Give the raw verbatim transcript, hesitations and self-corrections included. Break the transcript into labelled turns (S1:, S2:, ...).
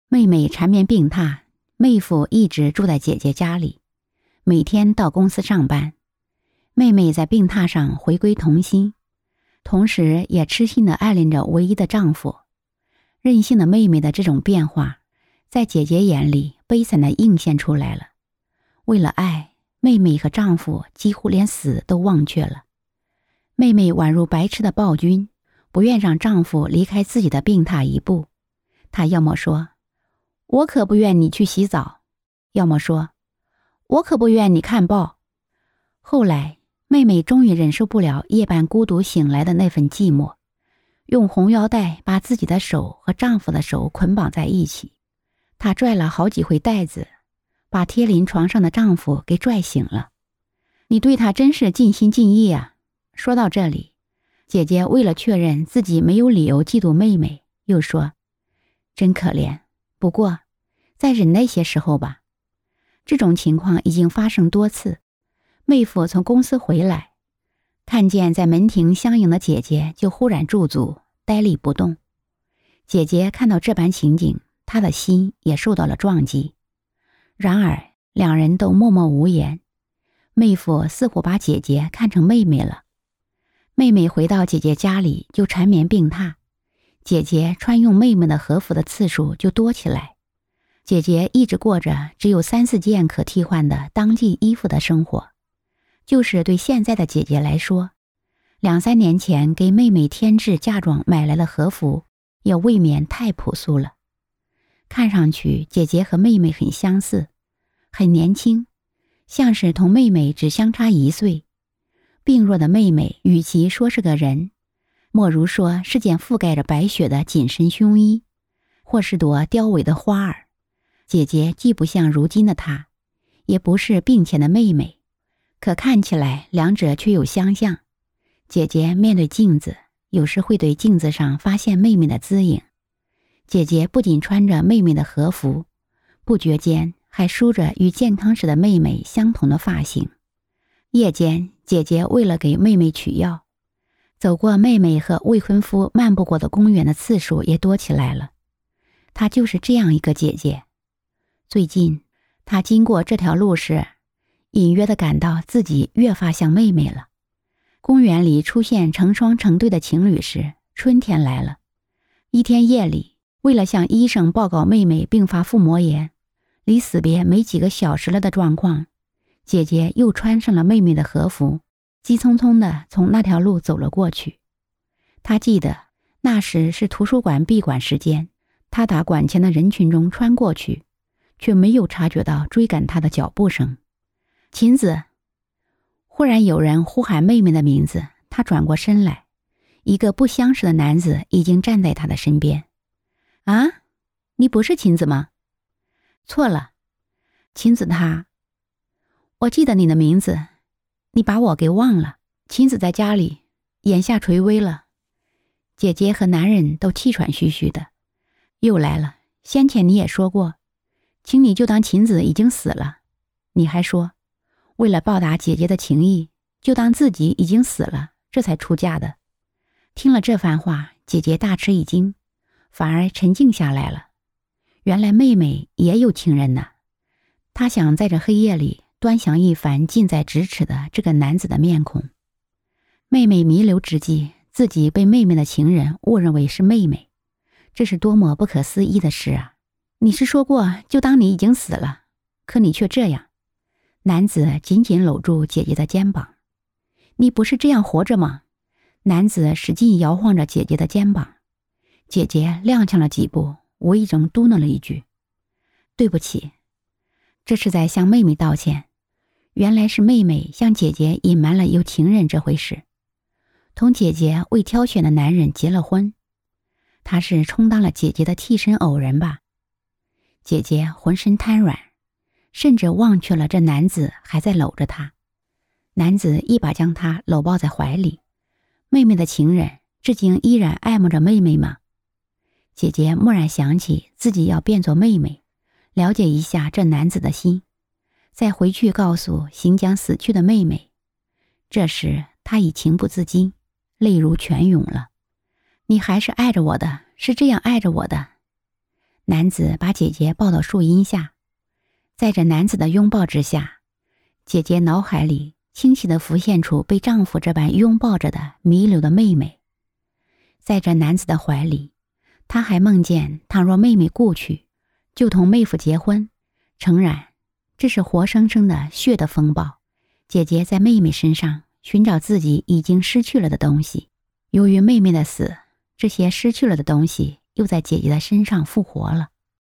S1: 妹妹缠绵病榻，妹夫一直住在姐姐家里，每天到公司上班。妹妹在病榻上回归童心，同时也痴心地爱恋着唯一的丈夫。任性的妹妹的这种变化，在姐姐眼里悲惨地映现出来了。为了爱，妹妹和丈夫几乎连死都忘却了。妹妹宛如白痴的暴君，不愿让丈夫离开自己的病榻一步。她要么说，我可不愿你去洗澡，要么说，我可不愿你看报。后来，妹妹终于忍受不了夜半孤独醒来的那份寂寞，用红腰带把自己的手和丈夫的手捆绑在一起。她拽了好几回带子，把贴临床上的丈夫给拽醒了。你对她真是尽心尽意啊。说到这里，姐姐为了确认自己没有理由嫉妒妹妹，又说，真可怜，不过再忍耐些时候吧。这种情况已经发生多次。妹夫从公司回来，看见在门庭相迎的姐姐，就忽然驻足，呆立不动。姐姐看到这般情景，她的心也受到了撞击。然而两人都默默无言。妹夫似乎把姐姐看成妹妹了。妹妹回到姐姐家里就缠绵病榻，姐姐穿用妹妹的和服的次数就多起来。姐姐一直过着只有三四件可替换的当季衣服的生活。就是对现在的姐姐来说，两三年前给妹妹添置嫁妆买来的和服也未免太朴素了。看上去姐姐和妹妹很相似，很年轻，像是同妹妹只相差一岁。病弱的妹妹与其说是个人，莫如说是件覆盖着白雪的紧身胸衣，或是朵凋萎的花儿。姐姐既不像如今的她，也不是病前的妹妹，可看起来两者却又相像。姐姐面对镜子，有时会对镜子上发现妹妹的姿影。姐姐不仅穿着妹妹的和服，不觉间还梳着与健康时的妹妹相同的发型。夜间，姐姐为了给妹妹取药，走过妹妹和未婚夫漫步过的公园的次数也多起来了。她就是这样一个姐姐。最近，她经过这条路时，隐约地感到自己越发像妹妹了。公园里出现成双成对的情侣时，春天来了。一天夜里，为了向医生报告妹妹并发腹膜炎，离死别没几个小时了的状况，姐姐又穿上了妹妹的和服，急匆匆地从那条路走了过去。她记得那时是图书馆闭馆时间，她打馆前的人群中穿过去，却没有察觉到追赶她的脚步声。琴子！忽然有人呼喊妹妹的名字，她转过身来，一个不相识的男子已经站在她的身边。啊，你不是琴子吗？错了，琴子她……我记得你的名字，你把我给忘了。琴子在家里，眼下垂危了。姐姐和男人都气喘吁吁的。又来了，先前你也说过，请你就当琴子已经死了。你还说，为了报答姐姐的情谊，就当自己已经死了，这才出嫁的。听了这番话，姐姐大吃一惊，反而沉静下来了。原来妹妹也有情人呢。她想在这黑夜里端详一番近在咫尺的这个男子的面孔。妹妹弥留之际，自己被妹妹的情人误认为是妹妹，这是多么不可思议的事啊！你是说过就当你已经死了，可你却这样。男子紧紧搂住姐姐的肩膀。你不是这样活着吗？男子使劲摇晃着姐姐的肩膀。姐姐踉跄了几步，无意中嘟囔了一句，对不起。这是在向妹妹道歉。原来是妹妹向姐姐隐瞒了有情人这回事，同姐姐未挑选的男人结了婚。他是充当了姐姐的替身偶人吧？姐姐浑身瘫软，甚至忘却了这男子还在搂着她。男子一把将她搂抱在怀里。妹妹的情人至今依然爱慕着妹妹吗？姐姐蓦然想起自己要变作妹妹，了解一下这男子的心，再回去告诉行将死去的妹妹。这时她已情不自禁，泪如泉涌了。你还是爱着我的，是这样爱着我的。 男子把姐姐抱到树荫下，在这男子的拥抱之下，姐姐脑海里清晰地浮现出被丈夫这般拥抱着的弥留的妹妹。在这男子的怀里，她还梦见倘若妹妹故去，就同妹夫结婚。诚然，这是活生生的血的风暴。姐姐在妹妹身上寻找自己已经失去了的东西，由于妹妹的死，这些失去了的东西又在姐姐的身上复活了。